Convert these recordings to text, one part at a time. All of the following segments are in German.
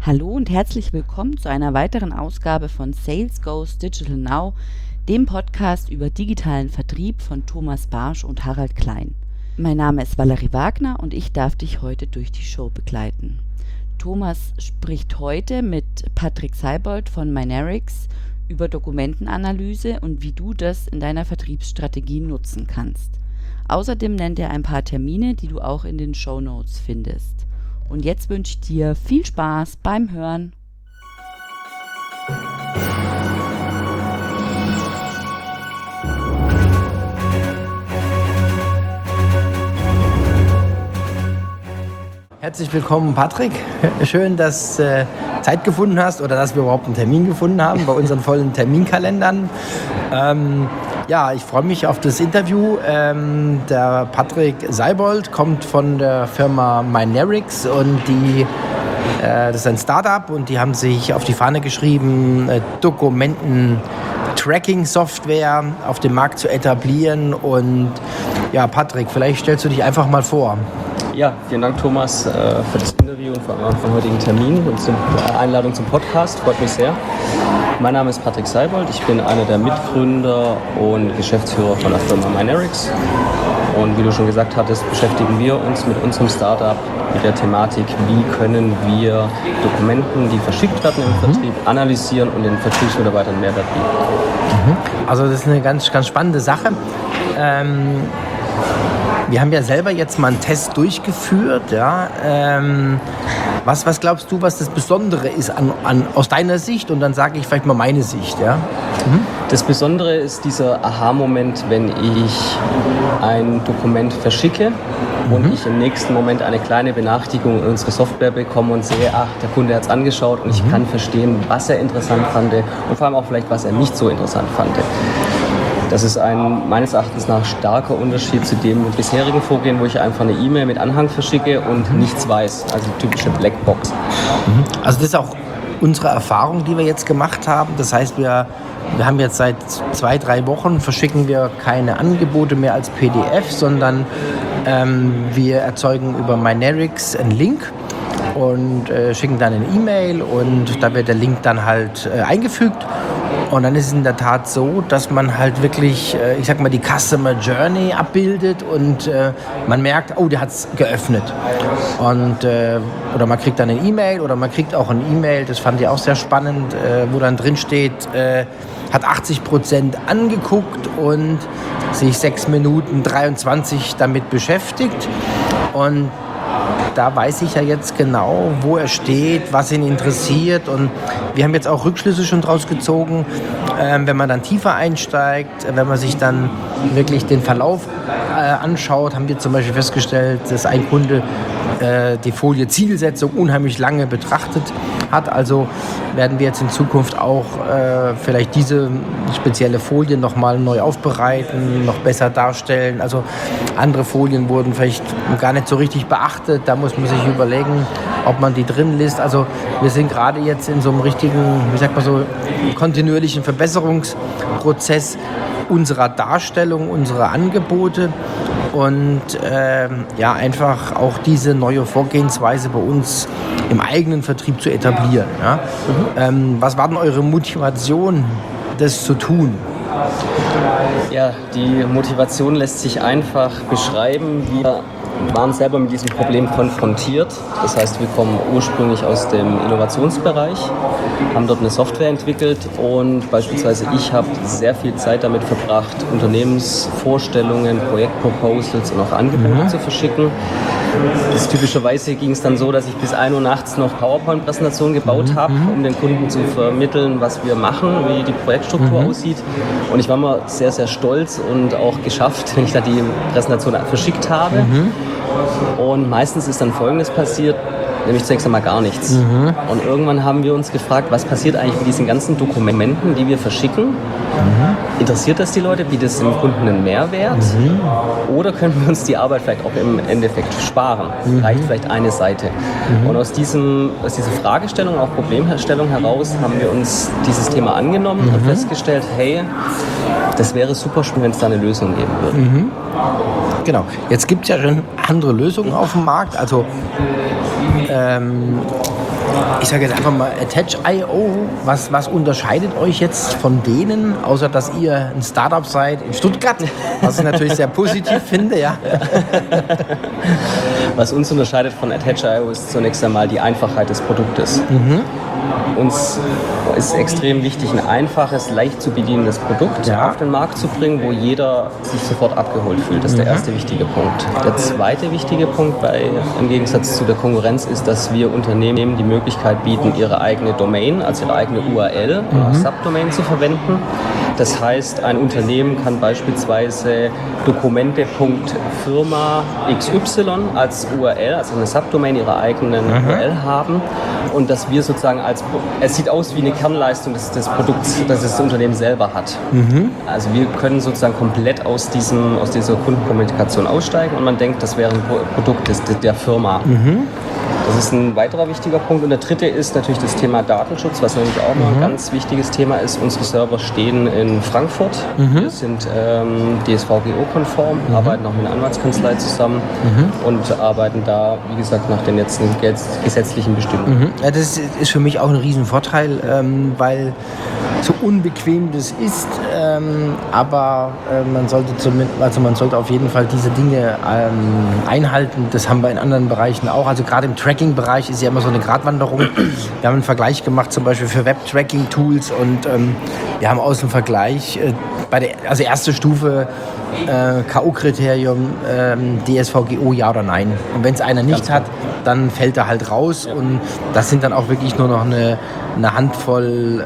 Hallo und herzlich willkommen zu einer weiteren Ausgabe von Sales Goes Digital Now, dem Podcast über digitalen Vertrieb von Thomas Barsch und Harald Klein. Mein Name ist Valerie Wagner und ich darf dich heute durch die Show begleiten. Thomas spricht heute mit Patrick Seibold von Mynarics über Dokumentenanalyse und wie du das in deiner Vertriebsstrategie nutzen kannst. Außerdem nennt er ein paar Termine, die du auch in den Shownotes findest. Und jetzt wünsche ich dir viel Spaß beim Hören. Herzlich willkommen, Patrick. Schön, dass du Zeit gefunden hast oder dass wir überhaupt einen Termin gefunden haben bei unseren vollen Terminkalendern. Ich freue mich auf das Interview. Der Patrick Seibold kommt von der Firma Mynarics und das ist ein Startup und die haben sich auf die Fahne geschrieben, Dokumenten-Tracking-Software auf dem Markt zu etablieren. Und ja, Patrick, vielleicht stellst du dich einfach mal vor. Ja, vielen Dank, Thomas, für das Interview und für den heutigen Termin und zur Einladung zum Podcast. Freut mich sehr. Mein Name ist Patrick Seibold. Ich bin einer der Mitgründer und Geschäftsführer von der Firma Mynarics. Und wie du schon gesagt hattest, beschäftigen wir uns mit unserem Startup mit der Thematik, wie können wir Dokumenten, die verschickt werden im Vertrieb, analysieren und den Vertriebsmitarbeitern Mehrwert bieten. Also das ist eine ganz, ganz spannende Sache. Wir haben ja selber jetzt mal einen Test durchgeführt. Ja. Was glaubst du, was das Besondere ist aus deiner Sicht? Und dann sage ich vielleicht mal meine Sicht. Ja. Das Besondere ist dieser Aha-Moment, wenn ich ein Dokument verschicke und ich im nächsten Moment eine kleine Benachrichtigung in unsere Software bekomme und sehe, der Kunde hat es angeschaut und ich kann verstehen, was er interessant fand und vor allem auch vielleicht, was er nicht so interessant fand. Das ist ein meines Erachtens nach starker Unterschied zu dem bisherigen Vorgehen, wo ich einfach eine E-Mail mit Anhang verschicke und nichts weiß, also die typische Blackbox. Also das ist auch unsere Erfahrung, die wir jetzt gemacht haben. Das heißt, wir haben jetzt seit 2-3 Wochen, verschicken wir keine Angebote mehr als PDF, sondern wir erzeugen über Mynarics einen Link und schicken dann eine E-Mail und da wird der Link dann halt eingefügt. Und dann ist es in der Tat so, dass man halt wirklich, die Customer Journey abbildet und man merkt, der hat es geöffnet. Oder man kriegt dann eine E-Mail oder man kriegt auch eine E-Mail, das fand ich auch sehr spannend, wo dann drin steht, hat 80% angeguckt und sich 6 Minuten 23 damit beschäftigt. Und da weiß ich ja jetzt genau, wo er steht, was ihn interessiert. Und wir haben jetzt auch Rückschlüsse schon draus gezogen, wenn man dann tiefer einsteigt, wenn man sich dann wirklich den Verlauf anschaut, haben wir zum Beispiel festgestellt, dass ein Kunde die Folie Zielsetzung unheimlich lange betrachtet hat. Also werden wir jetzt in Zukunft auch vielleicht diese spezielle Folie nochmal neu aufbereiten, noch besser darstellen. Also andere Folien wurden vielleicht gar nicht so richtig beachtet. Da muss man sich überlegen, ob man die drin lässt. Also wir sind gerade jetzt in so einem richtigen, kontinuierlichen Verbesserungsprozess unserer Darstellung, unserer Angebote und einfach auch diese neue Vorgehensweise bei uns im eigenen Vertrieb zu etablieren. Ja? Was war denn eure Motivation, das zu tun? Ja, die Motivation lässt sich einfach beschreiben. Wir waren selber mit diesem Problem konfrontiert. Das heißt, wir kommen ursprünglich aus dem Innovationsbereich, haben dort eine Software entwickelt und beispielsweise ich habe sehr viel Zeit damit verbracht, Unternehmensvorstellungen, Projektproposals und auch Angebote zu verschicken. Typischerweise ging es dann so, dass ich bis 1 Uhr nachts noch PowerPoint-Präsentationen gebaut habe, um den Kunden zu vermitteln, was wir machen, wie die Projektstruktur aussieht. Und ich war mal sehr, sehr stolz und auch geschafft, wenn ich da die Präsentation verschickt habe. Und meistens ist dann Folgendes passiert, nämlich zunächst einmal gar nichts. Und irgendwann haben wir uns gefragt, was passiert eigentlich mit diesen ganzen Dokumenten, die wir verschicken? Interessiert das die Leute? Bietet es dem Kunden einen Mehrwert? Oder können wir uns die Arbeit vielleicht auch im Endeffekt sparen? Reicht vielleicht eine Seite? Und aus dieser Fragestellung, auch Problemstellung heraus, haben wir uns dieses Thema angenommen und festgestellt, hey, das wäre super spannend, wenn es da eine Lösung geben würde. Genau. Jetzt gibt es ja schon andere Lösungen auf dem Markt. Also ich sage jetzt einfach mal Attach.io, was unterscheidet euch jetzt von denen, außer dass ihr ein Startup seid in Stuttgart, was ich natürlich sehr positiv finde, ja. Was uns unterscheidet von Attach.io ist zunächst einmal die Einfachheit des Produktes. Uns ist extrem wichtig, ein einfaches, leicht zu bedienendes Produkt auf den Markt zu bringen, wo jeder sich sofort abgeholt fühlt. Das ist der erste wichtige Punkt. Der zweite wichtige Punkt im Gegensatz zu der Konkurrenz ist, dass wir Unternehmen die Möglichkeit bieten, ihre eigene Domain, also ihre eigene URL, Subdomain zu verwenden. Das heißt, ein Unternehmen kann beispielsweise Dokumente.firma XY als URL, also eine Subdomain ihrer eigenen URL haben und dass wir sozusagen es sieht aus wie eine Kernleistung des Produkts, das das Unternehmen selber hat. Also wir können sozusagen komplett aus dieser Kundenkommunikation aussteigen und man denkt, das wäre ein Produkt der Firma. Das ist ein weiterer wichtiger Punkt. Und der dritte ist natürlich das Thema Datenschutz, was natürlich auch noch ein ganz wichtiges Thema ist. Unsere Server stehen in Frankfurt. Wir sind DSVGO-konform, arbeiten auch mit einer Anwaltskanzlei zusammen und arbeiten da, wie gesagt, nach den letzten gesetzlichen Bestimmungen. Ja, das ist für mich auch ein Riesenvorteil, weil so unbequem das ist, aber man sollte auf jeden Fall diese Dinge einhalten. Das haben wir in anderen Bereichen auch. Also gerade im Tracking-Bereich ist ja immer so eine Gratwanderung. Wir haben einen Vergleich gemacht, zum Beispiel für Web-Tracking-Tools und wir haben aus dem Vergleich also erste Stufe K.O.-Kriterium DSVGO ja oder nein. Und wenn es einer nicht hat, dann fällt er halt raus und das sind dann auch wirklich nur noch eine Handvoll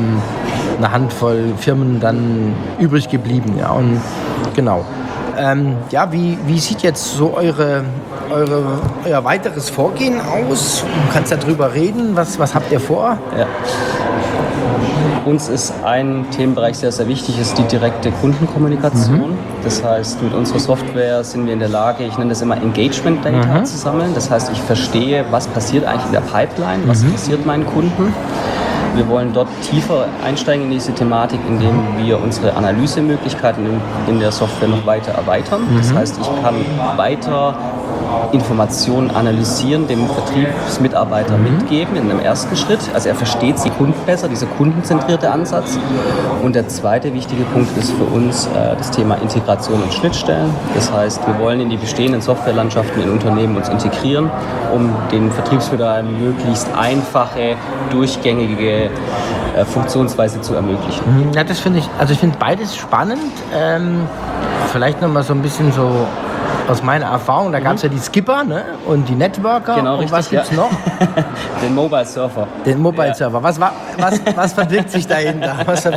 Firmen dann übrig geblieben. Ja, und genau. Wie sieht jetzt so euer weiteres Vorgehen aus? Du kannst darüber reden. Was habt ihr vor? Ja. Uns ist ein Themenbereich sehr, sehr wichtig, ist die direkte Kundenkommunikation. Das heißt, mit unserer Software sind wir in der Lage, ich nenne das immer Engagement Data zu sammeln. Das heißt, ich verstehe, was passiert eigentlich in der Pipeline, was passiert meinen Kunden. Wir wollen dort tiefer einsteigen in diese Thematik, indem wir unsere Analysemöglichkeiten in der Software noch weiter erweitern. Das heißt, ich kann weiter Informationen analysieren, dem Vertriebsmitarbeiter mitgeben in einem ersten Schritt. Also er versteht die Kunden besser, dieser kundenzentrierte Ansatz. Und der zweite wichtige Punkt ist für uns das Thema Integration und Schnittstellen. Das heißt, wir wollen in die bestehenden Softwarelandschaften in Unternehmen uns integrieren, um den Vertriebsmitarbeitern möglichst einfache, durchgängige Funktionsweise zu ermöglichen. Ja, das finde ich, also ich finde beides spannend. Vielleicht nochmal so ein bisschen so aus meiner Erfahrung, da gab es ja die Skipper, ne? Und die Networker. Genau, und richtig, was gibt's noch? Den Mobile Surfer. Den Mobile Surfer. Was verbirgt sich dahinter?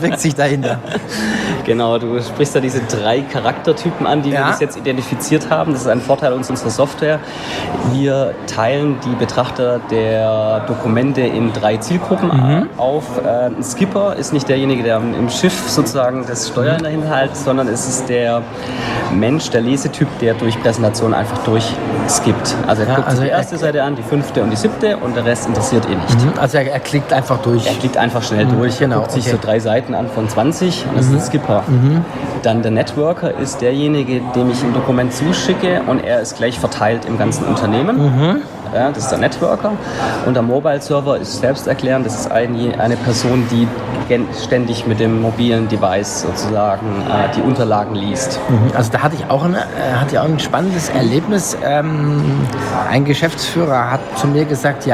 Genau, du sprichst da diese 3 Charaktertypen an, die wir bis jetzt identifiziert haben. Das ist ein Vorteil unserer Software. Wir teilen die Betrachter der Dokumente in 3 Zielgruppen auf. Ein Skipper ist nicht derjenige, der im Schiff sozusagen das Steuer dahinter hält, sondern es ist der Mensch, der Lesetyp, der durch Präsentation einfach durchskippt. Also er guckt sich die erste Seite an, die 5. und die 7. und der Rest interessiert ihn nicht. Also er klickt einfach durch. Er klickt einfach schnell durch, genau, guckt sich so 3 Seiten an von 20 und das ist ein Skipper. Dann der Networker ist derjenige, dem ich ein Dokument zuschicke und er ist gleich verteilt im ganzen Unternehmen. Ja, das ist der Networker. Und der Mobile Server ist selbsterklärend. Das ist eine Person, die ständig mit dem mobilen Device sozusagen die Unterlagen liest. Also da hatte ich auch ein spannendes Erlebnis. Ein Geschäftsführer hat zu mir gesagt,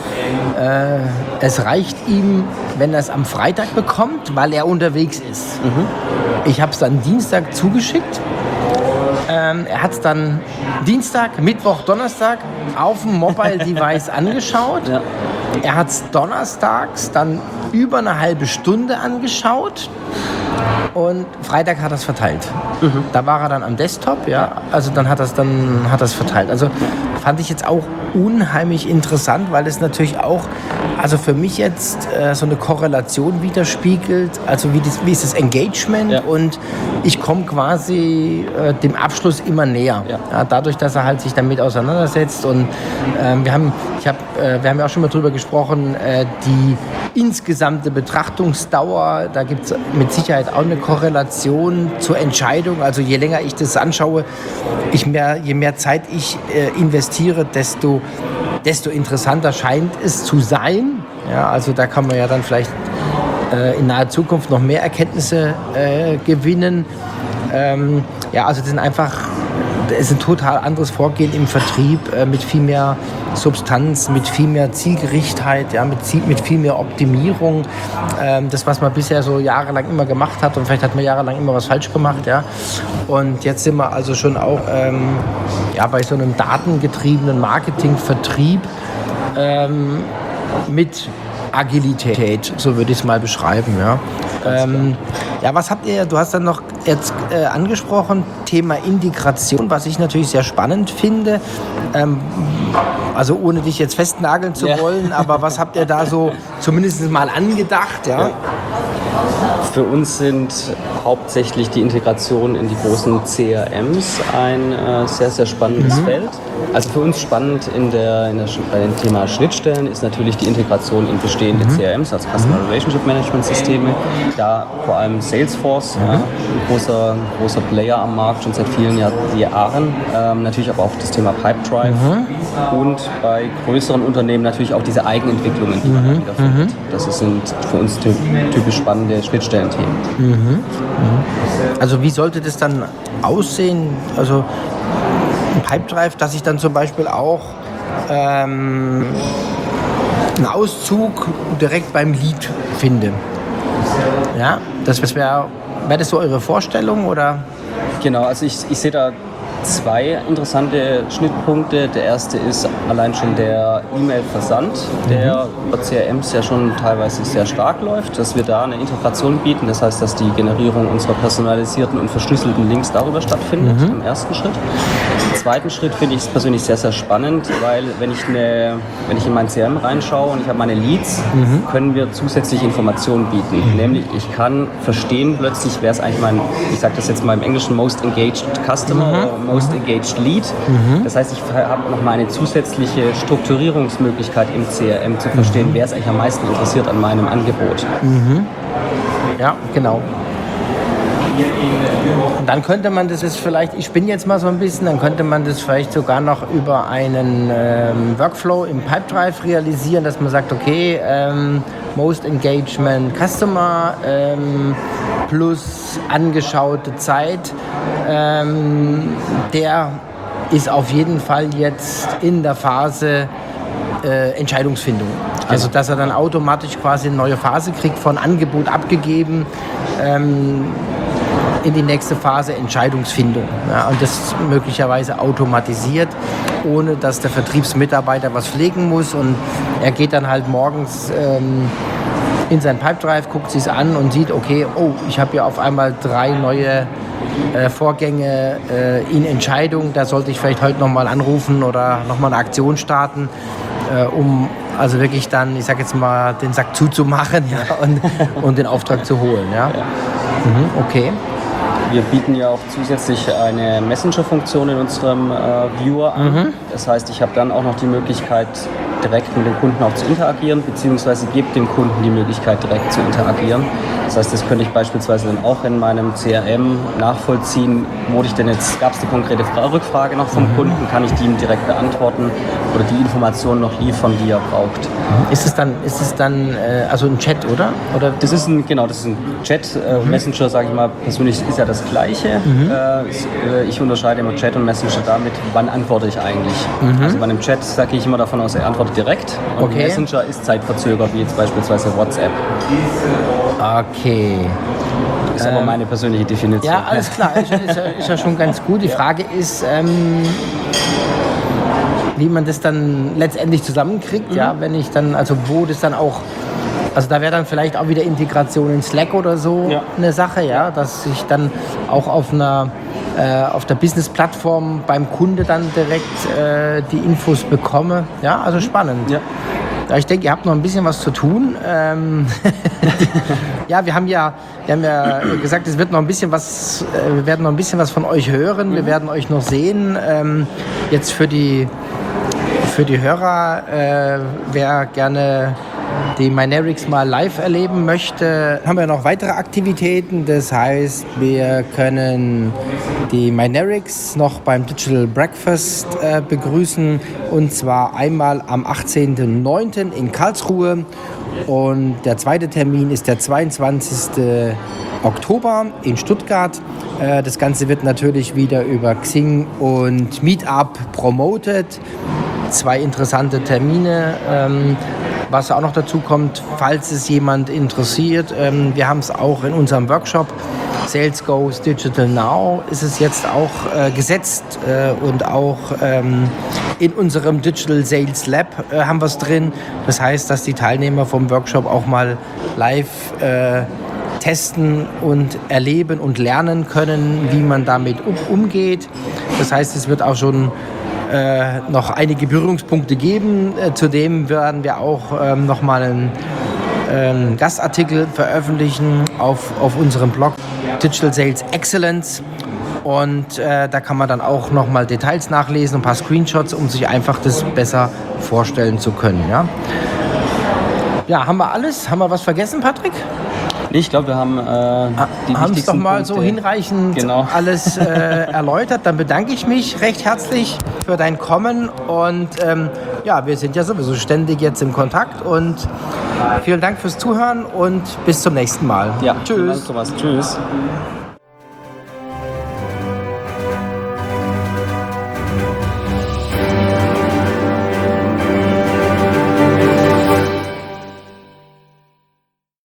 es reicht ihm, wenn er es am Freitag bekommt, weil er unterwegs ist. Ich habe es dann Dienstag zugeschickt. Er hat es dann Dienstag, Mittwoch, Donnerstag auf dem Mobile-Device angeschaut. Ja. Er hat es donnerstags dann über eine halbe Stunde angeschaut und Freitag hat er es verteilt. Da war er dann am Desktop, also dann hat er es verteilt. Also fand ich jetzt auch unheimlich interessant, weil es natürlich auch, also für mich jetzt so eine Korrelation widerspiegelt, also wie ist das Engagement und ich komme quasi dem Abschluss immer näher. Ja, dadurch, dass er halt sich damit auseinandersetzt und wir haben ja auch schon mal drüber gesprochen, die insgesamte Betrachtungsdauer, da gibt es mit Sicherheit auch eine Korrelation zur Entscheidung. Also je länger ich das anschaue, je mehr Zeit ich investiere, desto interessanter scheint es zu sein. Ja, also da kann man ja dann vielleicht in naher Zukunft noch mehr Erkenntnisse gewinnen. Also das sind einfach, es ist ein total anderes Vorgehen im Vertrieb mit viel mehr Substanz, mit viel mehr Zielgerichtheit, ja, mit viel mehr Optimierung. Das, was man bisher so jahrelang immer gemacht hat, und vielleicht hat man jahrelang immer was falsch gemacht. Ja. Und jetzt sind wir also schon auch bei so einem datengetriebenen Marketingvertrieb mit Agilität, so würde ich es mal beschreiben. Ja. Was habt ihr, du hast dann noch jetzt angesprochen, Thema Integration, was ich natürlich sehr spannend finde. Also ohne dich jetzt festnageln zu wollen, aber was habt ihr da so zumindest mal angedacht? Ja? Für uns sind hauptsächlich die Integration in die großen CRMs ein sehr, sehr spannendes Feld. Also für uns spannend bei dem Thema Schnittstellen ist natürlich die Integration in bestehende CRMs, also Customer Relationship Management Systeme. Da vor allem Salesforce, ein großer Player am Markt, schon seit vielen Jahren. Natürlich aber auch das Thema Pipedrive. Und bei größeren Unternehmen natürlich auch diese Eigenentwicklungen, die man da wiederfindet. Das sind für uns typisch spannende Schnittstellenthemen. Also wie sollte das dann aussehen? Also ein Pipedrive, dass ich dann zum Beispiel auch einen Auszug direkt beim Lead finde. Ja, das wäre das so eure Vorstellung, oder? Genau, also ich sehe da zwei interessante Schnittpunkte. Der erste ist allein schon der E-Mail-Versand, der bei CRMs ja schon teilweise sehr stark läuft, dass wir da eine Integration bieten. Das heißt, dass die Generierung unserer personalisierten und verschlüsselten Links darüber stattfindet, im ersten Schritt. Im zweiten Schritt finde ich es persönlich sehr, sehr spannend, weil wenn ich in mein CRM reinschaue und ich habe meine Leads, können wir zusätzliche Informationen bieten. Nämlich ich kann verstehen plötzlich, wer ist eigentlich ich sage das jetzt mal im Englischen, Most Engaged Customer oder Most Engaged Lead. Das heißt, ich habe noch mal eine zusätzliche Strukturierungsmöglichkeit im CRM zu verstehen, wer ist eigentlich am meisten interessiert an meinem Angebot. Ja, genau. Und dann könnte man das jetzt vielleicht, ich spinne jetzt mal so ein bisschen, dann könnte man das vielleicht sogar noch über einen Workflow im Pipedrive realisieren, dass man sagt, okay, Most Engagement Customer plus angeschaute Zeit, der ist auf jeden Fall jetzt in der Phase Entscheidungsfindung. Also dass er dann automatisch quasi eine neue Phase kriegt, von Angebot abgegeben in die nächste Phase Entscheidungsfindung. Ja, und das möglicherweise automatisiert, ohne dass der Vertriebsmitarbeiter was pflegen muss. Und er geht dann halt morgens in sein Pipedrive, guckt sich es an und sieht, okay, ich habe hier auf einmal 3 neue Vorgänge in Entscheidung. Da sollte ich vielleicht heute nochmal anrufen oder nochmal eine Aktion starten, um also wirklich dann, ich sag jetzt mal, den Sack zuzumachen, und den Auftrag zu holen. Ja? Okay. Wir bieten ja auch zusätzlich eine Messenger-Funktion in unserem Viewer an. Das heißt, ich habe dann auch noch die Möglichkeit, direkt mit dem Kunden auch zu interagieren, beziehungsweise gebe dem Kunden die Möglichkeit, direkt zu interagieren. Das heißt, das könnte ich beispielsweise dann auch in meinem CRM nachvollziehen. Gab es die konkrete Rückfrage noch vom Kunden, kann ich die ihm direkt beantworten oder die Informationen noch liefern, die er braucht. Ist es dann also ein Chat, oder? Das ist ein Chat. Messenger, sage ich mal, persönlich ist ja das Gleiche. Ich unterscheide immer Chat und Messenger damit, wann antworte ich eigentlich. Also bei einem Chat sage ich immer davon aus, er antwortet direkt. Und Messenger ist zeitverzögert, wie jetzt beispielsweise WhatsApp. Okay. Das ist aber meine persönliche Definition. Ja, alles klar. Ist ja schon ganz gut. Die Frage ist, wie man das dann letztendlich zusammenkriegt, wenn ich dann, also wo das dann auch, also da wäre dann vielleicht auch wieder Integration in Slack oder so eine Sache, dass ich dann auch auf der Business-Plattform beim Kunde dann direkt die Infos bekomme. Ja, also spannend. Ja, ich denke, ihr habt noch ein bisschen was zu tun. Wir haben ja gesagt, es wird noch ein bisschen was, wir werden noch ein bisschen was von euch hören, wir werden euch noch sehen. Jetzt für die Hörer, wer gerne die Mynerics mal live erleben möchte, haben wir noch weitere Aktivitäten. Das heißt, wir können die Mynerics noch beim Digital Breakfast begrüßen, und zwar einmal am 18.09. in Karlsruhe, und der zweite Termin ist der 22. Oktober in Stuttgart. Das Ganze wird natürlich wieder über Xing und Meetup promotet. 2 interessante Termine. Was auch noch dazu kommt, falls es jemand interessiert, wir haben es auch in unserem Workshop Sales Goes Digital Now, ist es jetzt auch gesetzt, und auch in unserem Digital Sales Lab haben wir es drin. Das heißt, dass die Teilnehmer vom Workshop auch mal live testen und erleben und lernen können, wie man damit umgeht. Das heißt, es wird auch schon noch einige Berührungspunkte geben. Zudem werden wir auch nochmal einen Gastartikel veröffentlichen auf unserem Blog Digital Sales Excellence. Und da kann man dann auch nochmal Details nachlesen, ein paar Screenshots, um sich einfach das besser vorstellen zu können. Ja, haben wir alles? Haben wir was vergessen, Patrick? Ich glaube, wir haben die haben es doch mal Punkte so hinreichend alles erläutert. Dann bedanke ich mich recht herzlich für dein Kommen, und wir sind ja sowieso ständig jetzt im Kontakt, und vielen Dank fürs Zuhören und bis zum nächsten Mal. Ja, tschüss. Vielen Dank, Thomas. Tschüss.